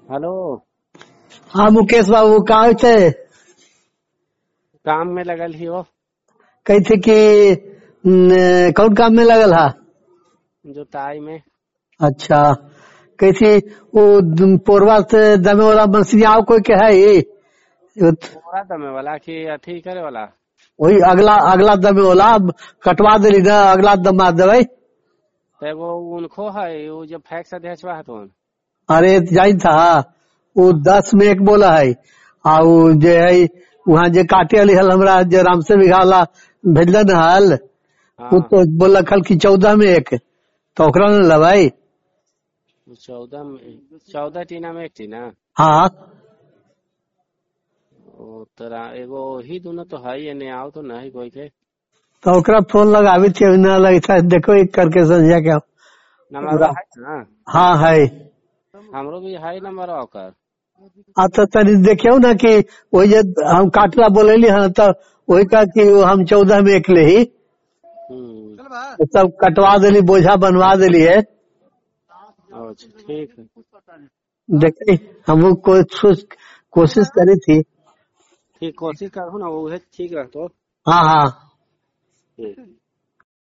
Hello. हाँ मुकेश बाबू कहाँ थे? काम में लगल ही हो? कही थी कि कौन काम में लगल हा? जुताई में। अच्छा कही थी वो पोरवा से दमे वाला मसीहा कोई के है ये? पूरा दमे वाला कि अथी करे वाला? वही अगला अगला दमे वाला कटवा दिली ना, अगला दमा देवे। तो एगो उनको है वो जो फैक्स अध्यक्ष बा तो अरे जाई था वो 10 में एक बोला है आ वो जे है वहाँ जे काटे वाली हल हमरा जे राम से बिघा वाला भेजलन हल वो हाँ तो बोला खल की 14 में एक, तो ओकरा न लवाई। 14 टीना में एक टीना। हाँ ओ तोरा एगो ही दोनों तो है ये नहीं आओ तो नहीं कोई के तो ओकरा फोन लगावी थी, न लगी था। देखो एक करके समझा क्या नंबर है ना? हाँ है। हमरो भी है नंबर ओकर। अच्छा तनी देखियो ना कि वही जे हम काटला बोलेली हन तो वही का कि हम 14 में एक ले ही तो सब कटवा देली, बोझा बनवा देली है। अच्छा ठीक है। देखी हम कोशिश करी थी। ठीक कोशिश करो ना वो है ठीक रह तो। हाँ हाँ ठीक।